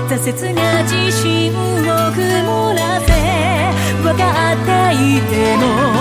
挫折が自信を曇らせ分かっていても